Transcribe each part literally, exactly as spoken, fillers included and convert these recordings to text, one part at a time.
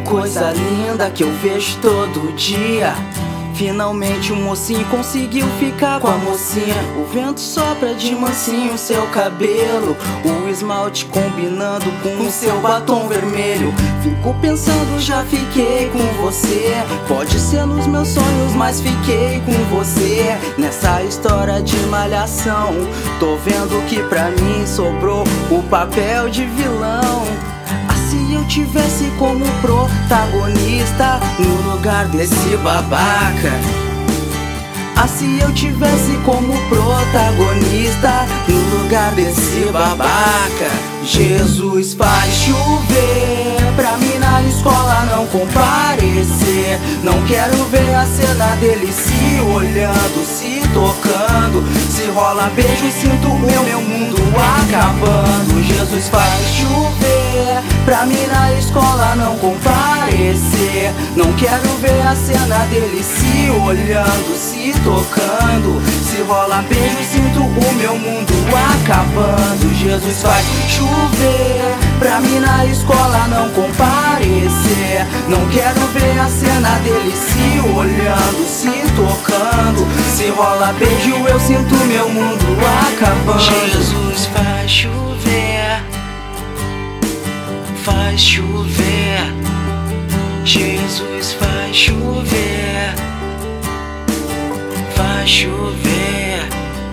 coisa linda que eu vejo todo dia. Finalmente o mocinho conseguiu ficar com a mocinha. O vento sopra de mansinho seu cabelo, o esmalte combinando com o seu batom vermelho. Fico pensando, já fiquei com você. Pode ser nos meus sonhos, mas fiquei com você. Nessa história de malhação, tô vendo que pra mim sobrou o papel de vilão. Se eu tivesse como protagonista no lugar desse babaca. Ah, se eu tivesse como protagonista no lugar desse babaca. Jesus faz chover pra mim na escola não comparecer. Não quero ver a cena dele se olhando, se tocando. Se rola beijo, sinto o meu, meu mundo acabando. Jesus faz chover pra mim na escola não comparecer. Não quero ver a cena dele se olhando, se tocando. Se rola beijo, sinto o meu mundo acabando. Jesus faz chover pra mim na escola não comparecer. Não quero ver a cena dele se olhando, se tocando. Se rola beijo, eu sinto meu mundo acabando. Jesus faz chover, faz chover. Jesus faz chover, faz chover.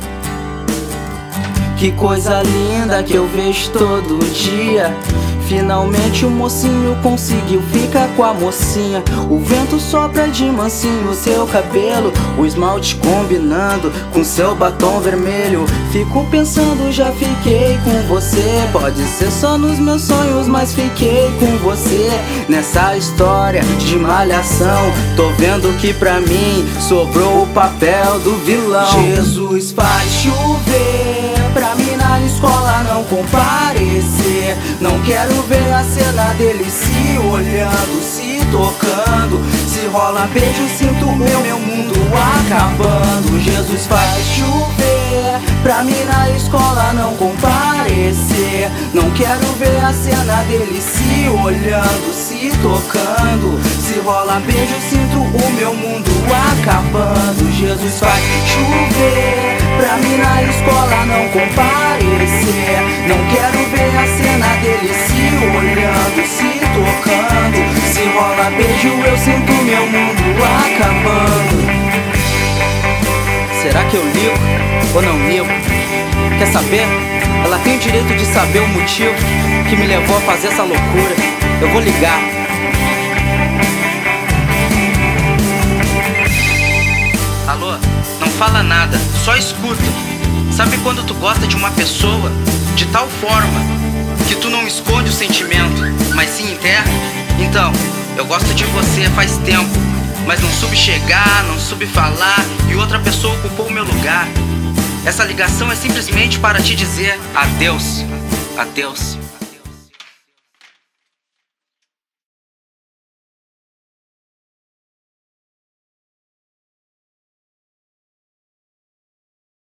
Que coisa linda que eu vejo todo dia. Finalmente o mocinho conseguiu ficar com a mocinha. O vento sopra de mansinho seu cabelo, o esmalte combinando com seu batom vermelho. Fico pensando, já fiquei com você. Pode ser só nos meus sonhos, mas fiquei com você. Nessa história de malhação, tô vendo que pra mim sobrou o papel do vilão. Jesus faz chover pra mim na escola não comparecer. Não quero ver a cena dele se olhando, se tocando. Se rola beijo, sinto o meu, meu mundo acabando. Jesus faz chover pra mim na escola não comparecer. Não quero ver a cena dele se olhando, se tocando. Se rola beijo, sinto o meu mundo acabando. Jesus faz chover pra mim na escola não comparecer. Não quero ver a cena dele se olhando, se tocando. Se rola beijo, eu sinto meu mundo acabando. Será que eu ligo ou não ligo? Quer saber? Ela tem o direito de saber o motivo que me levou a fazer essa loucura. Eu vou ligar. Alô? Não fala nada, só escuta. Sabe quando tu gosta de uma pessoa de tal forma que tu não esconde o sentimento, mas sim enterra? Então, eu gosto de você faz tempo, mas não soube chegar, não soube falar, e outra pessoa ocupou o meu lugar. Essa ligação é simplesmente para te dizer adeus, adeus.